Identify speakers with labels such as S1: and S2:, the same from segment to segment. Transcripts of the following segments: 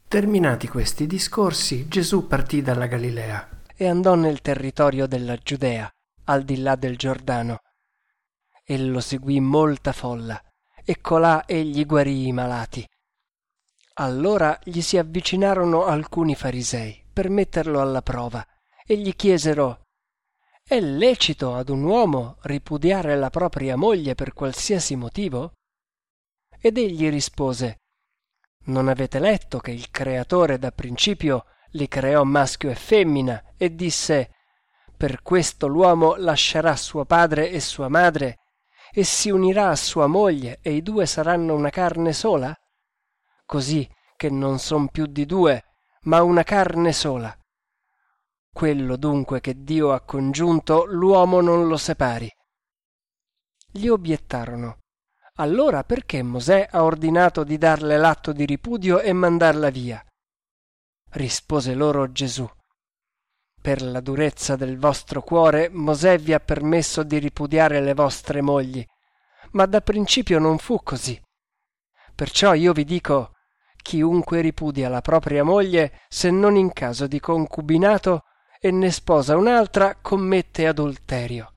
S1: Terminati questi discorsi, Gesù partì dalla Galilea
S2: e andò nel territorio della Giudea, al di là del Giordano. E lo seguì molta folla, e colà egli guarì i malati. Allora gli si avvicinarono alcuni farisei per metterlo alla prova, e gli chiesero: «È lecito ad un uomo ripudiare la propria moglie per qualsiasi motivo?» Ed egli rispose: «Non avete letto che il Creatore da principio li creò maschio e femmina e disse: per questo l'uomo lascerà suo padre e sua madre e si unirà a sua moglie e i due saranno una carne sola? Così che non son più di due, ma una carne sola. Quello dunque che Dio ha congiunto, l'uomo non lo separi». Gli obiettarono: «Allora perché Mosè ha ordinato di darle l'atto di ripudio e mandarla via?» Rispose loro Gesù: «Per la durezza del vostro cuore Mosè vi ha permesso di ripudiare le vostre mogli, ma da principio non fu così. Perciò io vi dico: chiunque ripudia la propria moglie, se non in caso di concubinato, e ne sposa un'altra, commette adulterio».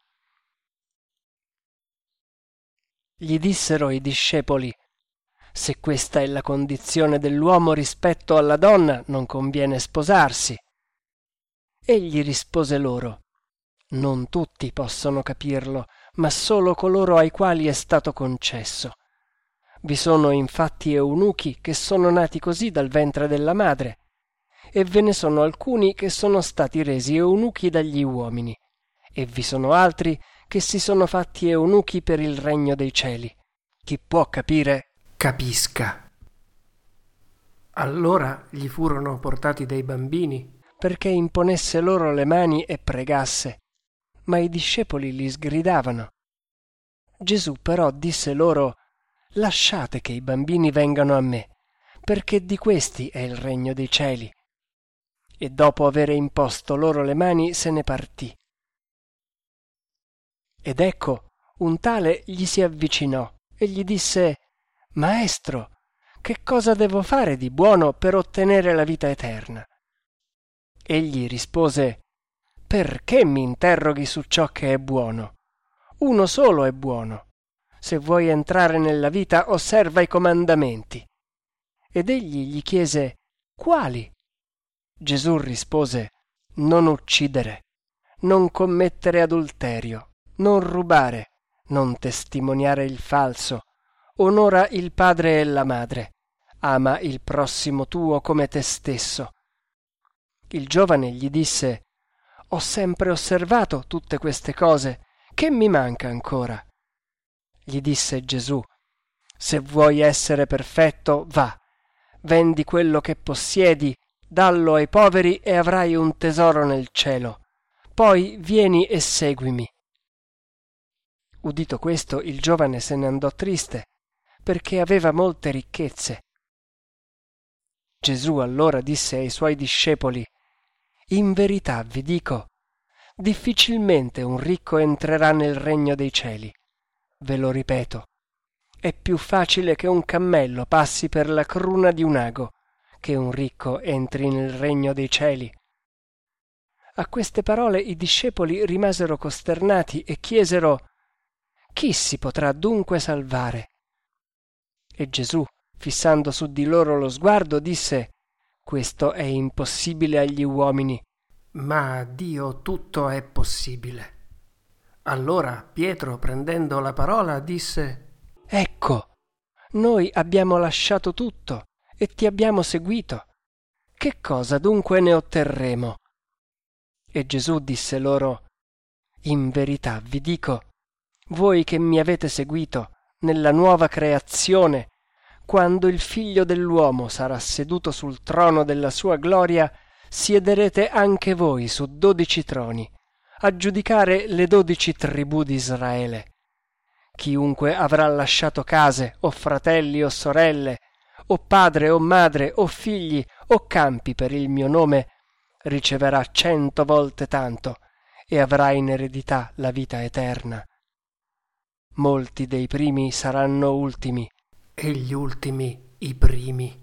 S2: Gli dissero i discepoli: «Se questa è la condizione dell'uomo rispetto alla donna, non conviene sposarsi». Egli rispose loro: «Non tutti possono capirlo, ma solo coloro ai quali è stato concesso. Vi sono infatti eunuchi che sono nati così dal ventre della madre, e ve ne sono alcuni che sono stati resi eunuchi dagli uomini, e vi sono altri che si sono fatti eunuchi per il regno dei cieli. Chi può capire,
S1: capisca». Allora gli furono portati dei bambini
S2: perché imponesse loro le mani e pregasse, ma i discepoli li sgridavano. Gesù però disse loro: «Lasciate che i bambini vengano a me, perché di questi è il regno dei cieli». E dopo avere imposto loro le mani se ne partì. Ed ecco, un tale gli si avvicinò e gli disse: «Maestro, che cosa devo fare di buono per ottenere la vita eterna?» Egli rispose: «Perché mi interroghi su ciò che è buono? Uno solo è buono. Se vuoi entrare nella vita, osserva i comandamenti». Ed egli gli chiese: «Quali?» Gesù rispose: «Non uccidere, non commettere adulterio, non rubare, non testimoniare il falso, onora il padre e la madre, ama il prossimo tuo come te stesso». Il giovane gli disse: «Ho sempre osservato tutte queste cose, che mi manca ancora?» Gli disse Gesù: «Se vuoi essere perfetto, va, vendi quello che possiedi, dallo ai poveri e avrai un tesoro nel cielo. Poi vieni e seguimi». Udito questo, il giovane se ne andò triste, perché aveva molte ricchezze. Gesù allora disse ai suoi discepoli: «In verità vi dico, difficilmente un ricco entrerà nel regno dei cieli. Ve lo ripeto, è più facile che un cammello passi per la cruna di un ago, che un ricco entri nel regno dei cieli». A queste parole i discepoli rimasero costernati e chiesero: «Chi si potrà dunque salvare?» E Gesù, fissando su di loro lo sguardo, disse: «Questo è impossibile agli uomini,
S1: ma a Dio tutto è possibile». Allora Pietro, prendendo la parola, disse:
S2: «Ecco, noi abbiamo lasciato tutto e ti abbiamo seguito. Che cosa dunque ne otterremo?» E Gesù disse loro: «In verità vi dico, voi che mi avete seguito, nella nuova creazione, quando il Figlio dell'uomo sarà seduto sul trono della sua gloria, siederete anche voi su 12 troni, a giudicare le 12 tribù di Israele. Chiunque avrà lasciato case, o fratelli o sorelle, o padre o madre, o figli, o campi per il mio nome, riceverà 100 volte tanto e avrà in eredità la vita eterna. Molti dei primi saranno ultimi,
S1: e gli ultimi i primi».